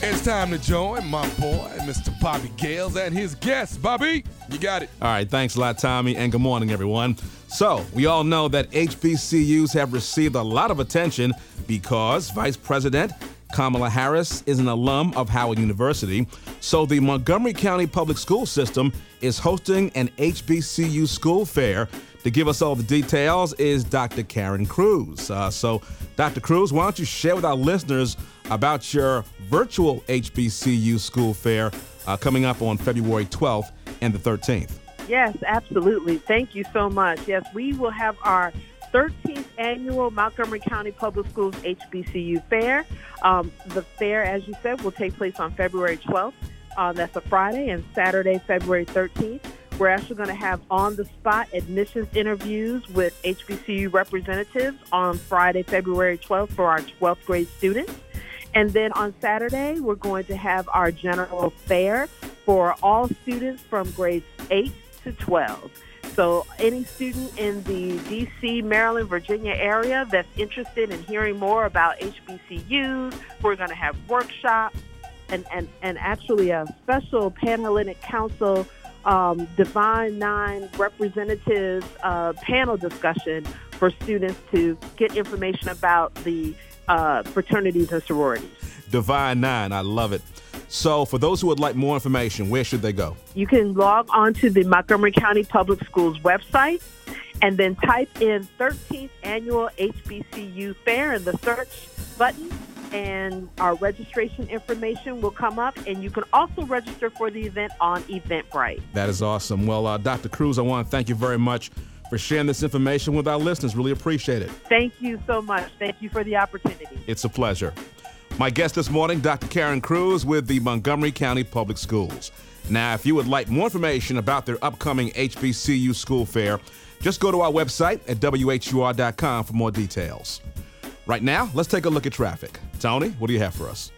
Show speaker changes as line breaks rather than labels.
It's time to join my boy, Mr. Bobby Gales, and his guest. Bobby, you got it.
All right, thanks a lot, Tommy, and good morning, everyone. So, we all know that HBCUs have received a lot of attention because Vice President Kamala Harris is an alum of Howard University. So, the Montgomery County Public School System is hosting an HBCU school fair. To give us all the details is Dr. Karen Cruz. So, Dr. Cruz, why don't you share with our listeners about your virtual HBCU school fair coming up on February 12th and the 13th.
Yes, absolutely. Thank you so much. Yes, we will have our 13th annual Montgomery County Public Schools HBCU Fair. The fair, as you said, will take place on February 12th. That's a Friday, and Saturday, February 13th. We're actually going to have on-the-spot admissions interviews with HBCU representatives on Friday, February 12th for our 12th grade students. And then on Saturday, we're going to have our general fair for all students from grades 8 to 12. So any student in the D.C., Maryland, Virginia area that's interested in hearing more about HBCUs, we're going to have workshops and actually a special Panhellenic Council Divine Nine representatives panel discussion for students to get information about the fraternities and sororities.
Divine Nine, I love it. So for those who would like more information, where should they go?
You can log on to the Montgomery County Public Schools website and then type in 13th Annual HBCU Fair in the search button, and our registration information will come up, and you can also register for the event on Eventbrite.
That is awesome. Well, Dr. Cruz, I want to thank you very much for sharing this information with our listeners. Really appreciate it.
Thank you so much. Thank you for the opportunity.
It's a pleasure. My guest this morning, Dr. Karen Cruz with the Montgomery County Public Schools. Now, if you would like more information about their upcoming HBCU school fair, just go to our website at WHUR.com for more details. Right now, let's take a look at traffic. Tony, what do you have for us?